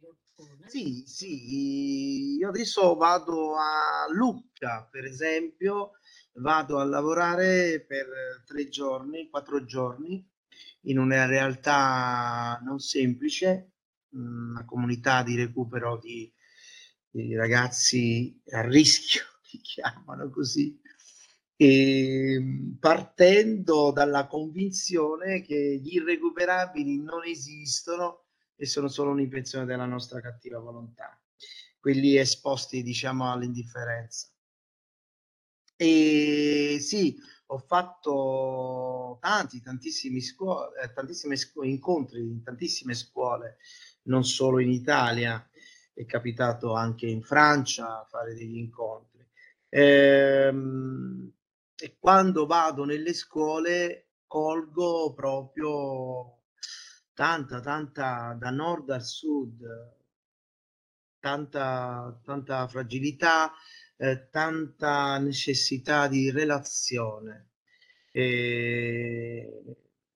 Sì, sì, io adesso vado a Lucca, per esempio, vado a lavorare per 3 giorni, 4 giorni, in una realtà non semplice, una comunità di recupero di ragazzi a rischio, li chiamano così, e partendo dalla convinzione che gli irrecuperabili non esistono e sono solo un'invenzione della nostra cattiva volontà, quelli esposti, diciamo, all'indifferenza. E sì, ho fatto tantissimi incontri in tantissime scuole, non solo in Italia, è capitato anche in Francia a fare degli incontri. E quando vado nelle scuole colgo proprio tanta da nord al sud, tanta fragilità, tanta necessità di relazione, ehm,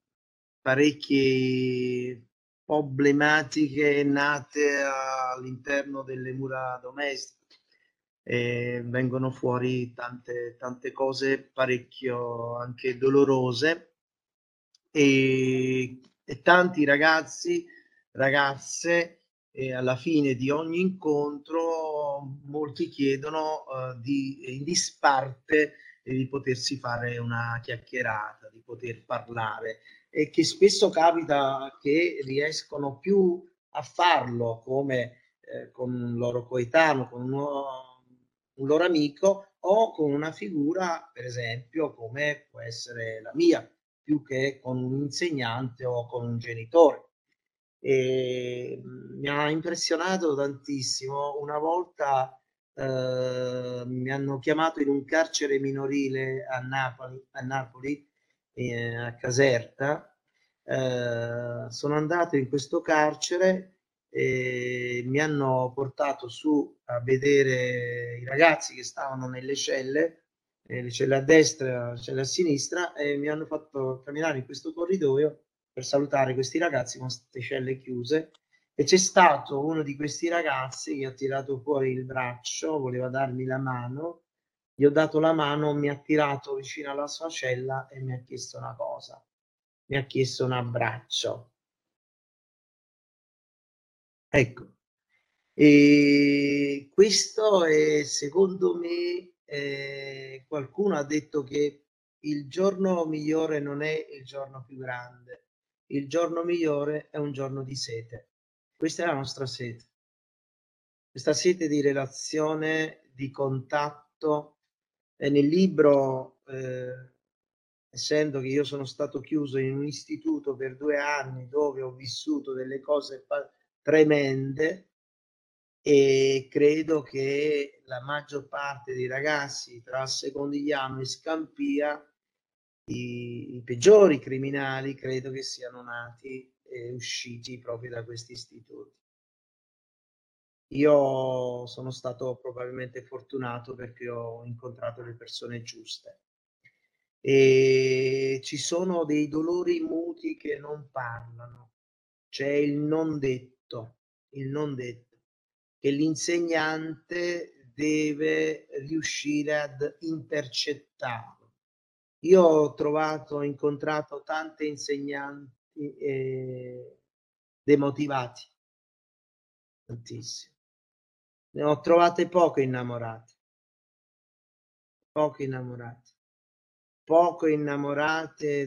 parecchie problematiche nate all'interno delle mura domestiche, vengono fuori tante cose parecchio anche dolorose, e tanti ragazzi, ragazze, alla fine di ogni incontro molti chiedono, in disparte, di potersi fare una chiacchierata, di poter parlare, e che spesso capita che riescono più a farlo come, con un loro coetaneo, con un loro amico, o con una figura, per esempio, come può essere la mia, più che con un insegnante o con un genitore. Mi ha impressionato tantissimo. Una volta, mi hanno chiamato in un carcere minorile a Napoli, a Caserta. Sono andato in questo carcere e mi hanno portato su a vedere i ragazzi che stavano nelle celle, le celle a destra, le celle a sinistra, e mi hanno fatto camminare in questo corridoio per salutare questi ragazzi con queste celle chiuse, e c'è stato uno di questi ragazzi che ha tirato fuori il braccio, voleva darmi la mano, gli ho dato la mano, mi ha tirato vicino alla sua cella e mi ha chiesto una cosa, mi ha chiesto un abbraccio. Ecco, questo è, secondo me, qualcuno ha detto che il giorno migliore non è il giorno più grande, il giorno migliore è un giorno di sete. Questa è la nostra sete, questa sete di relazione, di contatto. E nel libro, essendo che io sono stato chiuso in un istituto per 2 anni dove ho vissuto delle cose tremende, e credo che la maggior parte dei ragazzi tra Secondigliano e Scampia, i peggiori criminali, credo che siano nati e usciti proprio da questi istituti. Io sono stato probabilmente fortunato perché ho incontrato le persone giuste. Ci sono dei dolori muti che non parlano. C'è il non detto, che l'insegnante deve riuscire ad intercettarlo. Io ho incontrato tante insegnanti, demotivati, tantissimi. Ne ho trovate poche innamorate, poco innamorate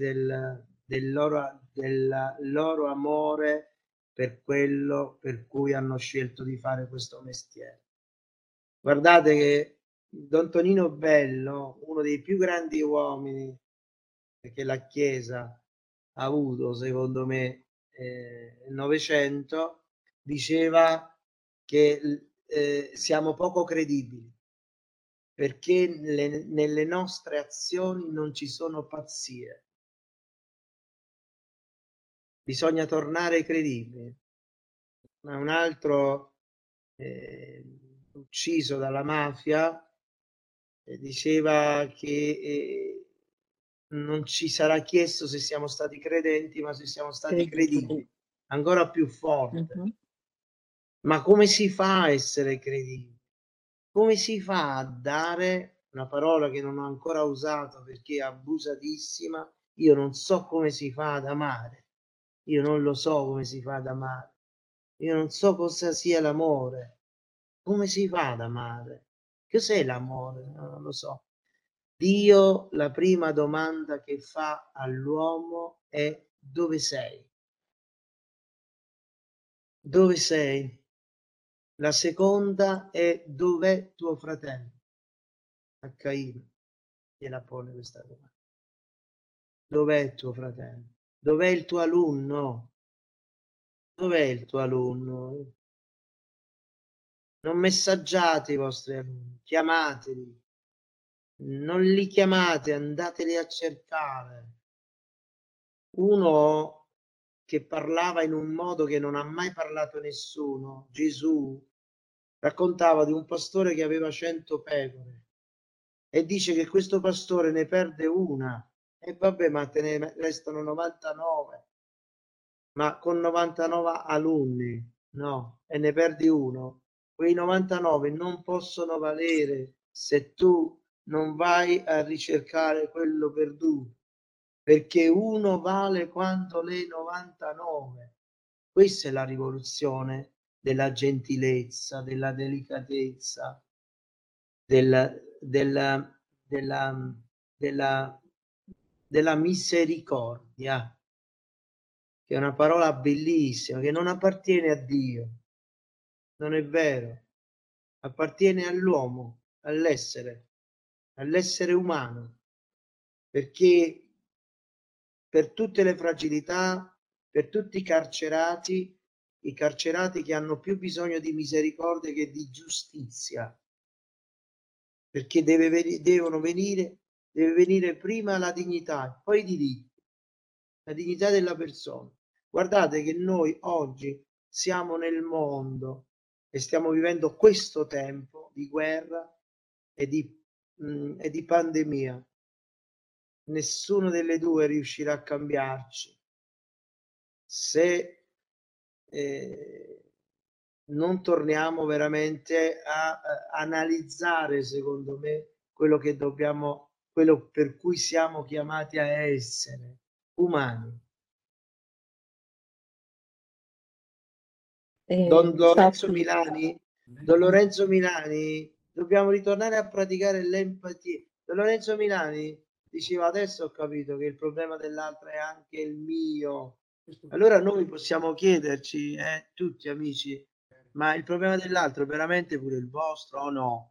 del loro amore per quello per cui hanno scelto di fare questo mestiere. Guardate che Don Tonino Bello, uno dei più grandi uomini che la Chiesa ha avuto, secondo me, nel Novecento, diceva che siamo poco credibili perché nelle nostre azioni non ci sono pazzie. Bisogna tornare credibili. Ma un altro, ucciso dalla mafia, diceva che, non ci sarà chiesto se siamo stati credenti, ma se siamo stati Credibili. credibili, ancora più forte. Mh-mh. Ma come si fa a essere credibili? Come si fa a dare una parola che non ho ancora usato perché è abusatissima? Io non so come si fa ad amare. Io non lo so come si fa ad amare. Io non so cosa sia l'amore. Come si fa ad amare? Cos'è l'amore? No, non lo so. Dio, la prima domanda che fa all'uomo è: dove sei? Dove sei? La seconda è: dov'è tuo fratello? A Caino gliela pone questa domanda. Dov'è tuo fratello? Dov'è il tuo alunno? Dov'è il tuo alunno? Non messaggiate i vostri alunni, chiamateli. Non li chiamate, andateli a cercare. Uno che parlava in un modo che non ha mai parlato nessuno, Gesù, raccontava di un pastore che aveva 100 pecore e dice che questo pastore ne perde una e vabbè, ma te ne restano 99, ma con 99 alunni, no, e ne perdi uno. Quei 99 non possono valere se tu non vai a ricercare quello perduto, perché uno vale quanto le 99. Questa è la rivoluzione della gentilezza, della delicatezza, del della della della della misericordia, che è una parola bellissima, che non appartiene a Dio, non è vero, appartiene all'uomo, all'essere umano, perché per tutte le fragilità, per tutti i carcerati che hanno più bisogno di misericordia che di giustizia, perché deve venire prima la dignità, poi i diritti, la dignità della persona. Guardate che noi oggi siamo nel mondo e stiamo vivendo questo tempo di guerra e di pandemia. Nessuna delle due riuscirà a cambiarci se non torniamo veramente a analizzare, secondo me, quello per cui siamo chiamati a essere umani. Don Lorenzo Infatti, Milani, Don Lorenzo Milani, dobbiamo ritornare a praticare l'empatia. Don Lorenzo Milani diceva: adesso ho capito che il problema dell'altro è anche il mio. Allora noi possiamo chiederci, tutti amici, ma il problema dell'altro è veramente pure il vostro o no?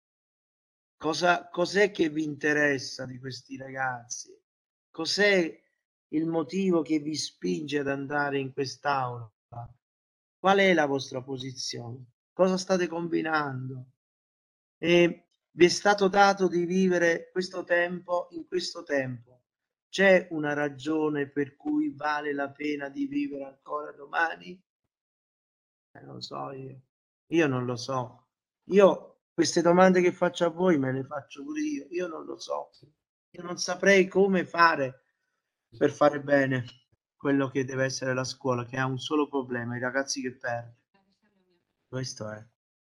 Cos'è che vi interessa di questi ragazzi? Cos'è il motivo che vi spinge ad andare in quest'aula? Qual è la vostra posizione? Cosa state combinando? E vi è stato dato di vivere questo tempo in questo tempo. C'è una ragione per cui vale la pena di vivere ancora domani? Non lo so io. Io non lo so. Io queste domande che faccio a voi me le faccio pure io. Io non lo so. Io non saprei come fare per fare bene quello che deve essere la scuola, che ha un solo problema, i ragazzi che perde. Questo è.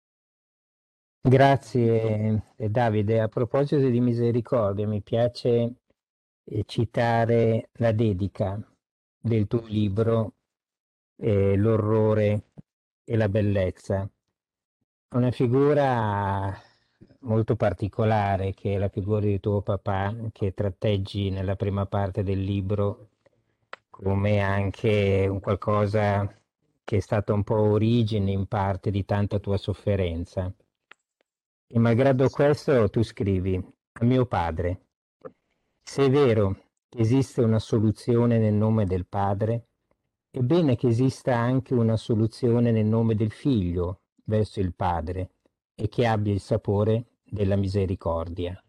Grazie Davide. A proposito di misericordia, mi piace citare la dedica del tuo libro, L'orrore e la bellezza. Una figura molto particolare che è la figura di tuo papà, che tratteggi nella prima parte del libro come anche un qualcosa che è stato un po' origine in parte di tanta tua sofferenza. E malgrado questo tu scrivi a mio padre: se è vero che esiste una soluzione nel nome del padre, è bene che esista anche una soluzione nel nome del figlio verso il padre e che abbia il sapore della misericordia.